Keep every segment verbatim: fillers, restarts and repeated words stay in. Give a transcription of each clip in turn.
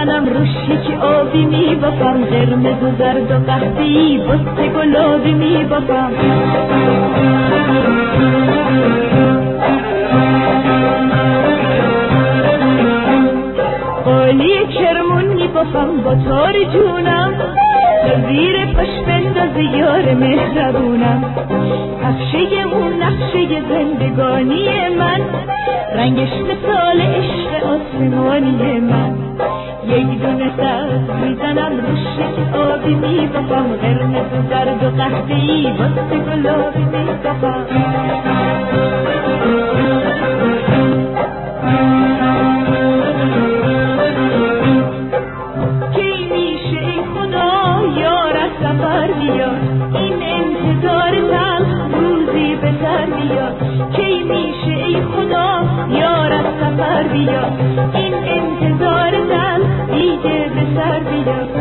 میزنم روشی که آبی میبافم، قرمز و زرد و قهوه‌ای بوسه گلابی میبافم. قالی کرمون میبافم با تار جونم، تا زیر پاش بنداز یار مهربونم. نقشه اون نقشه زندگانی من، رنگش مثال عشق آسمانی من. یک دونه سبز میزنم روش که آبی میبافم، قرمز و زرد و قهوه‌ای واسه گلابی میبافم. کی میشه ای خدا یار از سفر بیاد، این انتظار تلخ روزی به سر بیاد. کی میشه ای خدا یار از سفر بیاد، این انتظار تلخ دیگه به سر بیاد.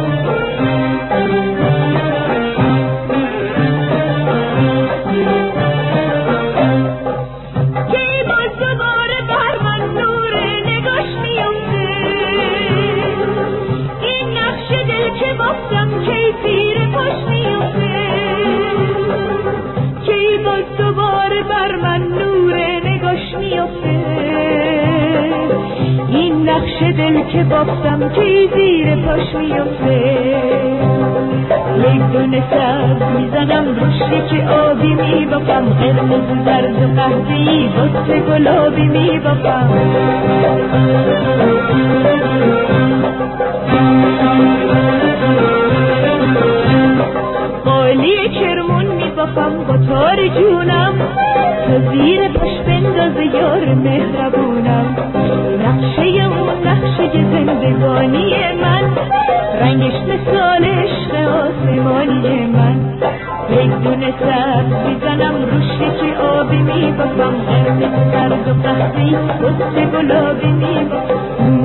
کی باز دوباره بر من نور نگاش میفته، این نقش دل که بافتم کی زیر پاش میفته. کی باز دوباره بر من نور نگاش میفته، این نقش دل که بافتم کی زیر پاش میفته. یک دونه سبز میزنم روشی که آبی میبافم، قرمز و زرد و قهوه‌ای واسه گلابی میبافم. قالی کرمون میبافم با تار جونم، تا زیر پاش بنداز یار مهربونم. نقشه اون نقشه زندگانی من، رنگش مثال عشق آسمانی من. یک دونه سبز میزنم روشی که آبی میبافم، قرمز و زرد و قهوه‌ای واسه گلابی میبافم.